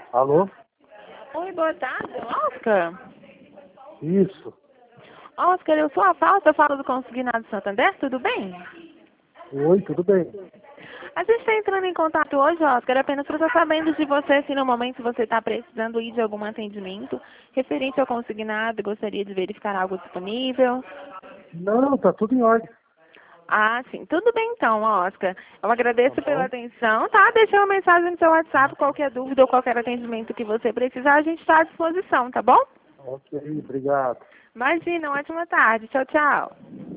Alô? Oi, boa tarde, Oscar. Isso. Oscar, eu sou a Fausta, eu falo do Consignado Santander, tudo bem? Oi, tudo bem? A gente está entrando em contato hoje, Oscar, apenas para estar sabendo de você, se no momento você está precisando ir de algum atendimento referente ao consignado, gostaria de verificar algo disponível. Não, tá tudo em ordem. Ah, sim. Tudo bem então, Oscar. Eu Tá agradeço pela bom? atenção, tá? Deixei uma mensagem no seu WhatsApp, qualquer dúvida ou qualquer atendimento que você precisar, a gente está à disposição, tá bom? Ok, obrigado. Imagina, uma ótima tarde. Tchau, tchau.